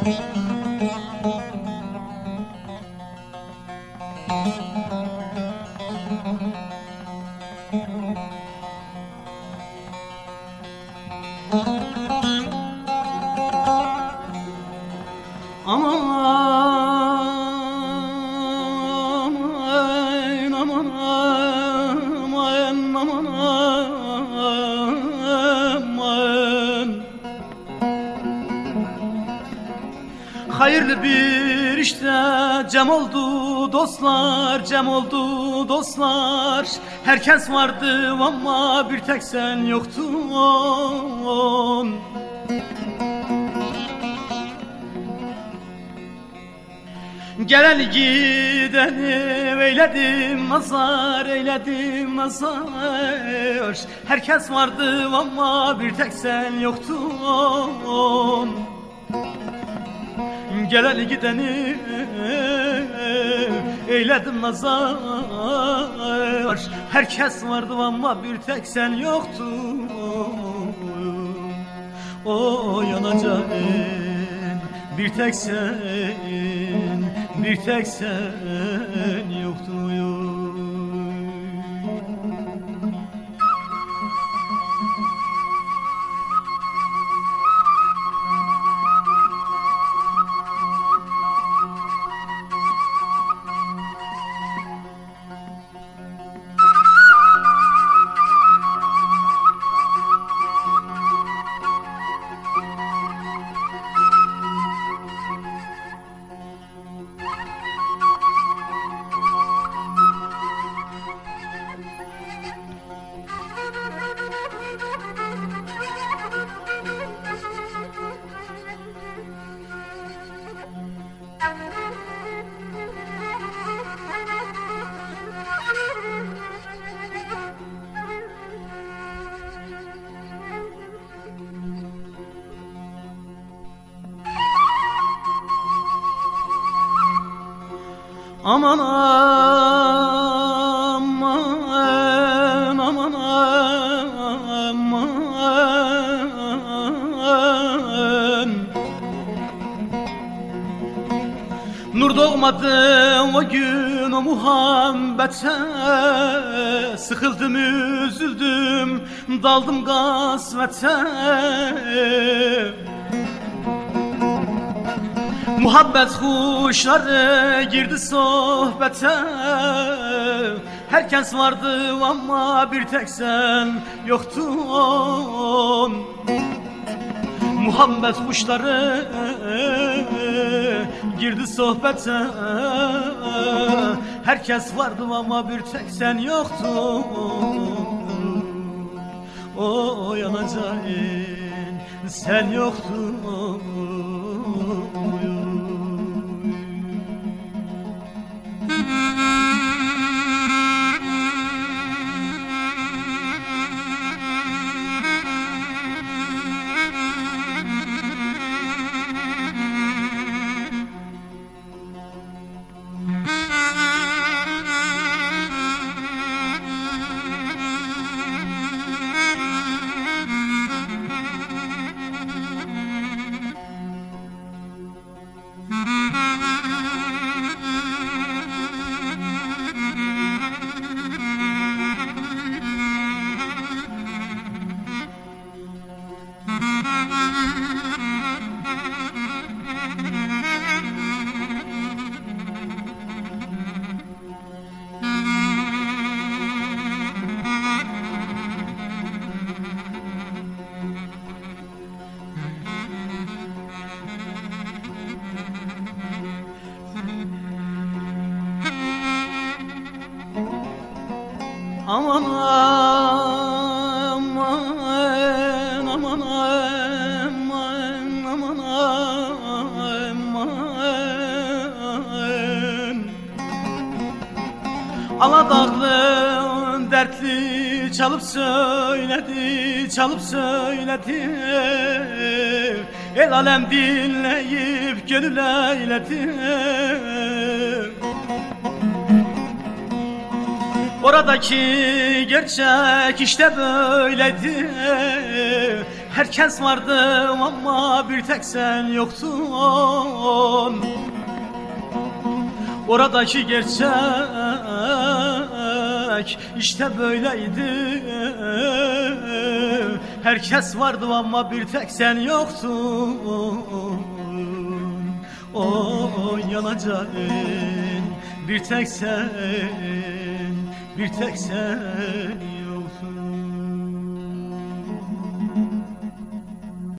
Hayırlı bir işte cem oldu dostlar, cem oldu dostlar. Herkes vardı ama bir tek sen yoktun. Geleni gideni eyledim nazar, eyledim nazar. Herkes vardı ama bir tek sen yoktun. Geleni gideni eyledim nazar. Herkes vardı ama bir tek sen yoktun. O yanacağım bir tek sen, bir tek sen yoktun. Aman aman aman aman, nur doğmadı o gün o muhabbete. Sıkıldım üzüldüm daldım kasvete. Muhabbet kuşları girdi sohbete. Herkes vardı ama bir tek sen yoktun. Muhabbet kuşları girdi sohbete. Herkes vardı ama bir tek sen yoktun. O yanacağım sen yoktun. Aman aman aman aman aman aman, Aladağlı dertli çalıp söyledi, çalıp söyledi. El alem dinleyip gönül eyledi. Oradaki gerçek işte böyledi. Herkes vardı ama bir tek sen yoktun. Oradaki gerçek işte böyleydi. Herkes vardı ama bir tek sen yoktun. O yanacağın bir tek sen, bir tek sen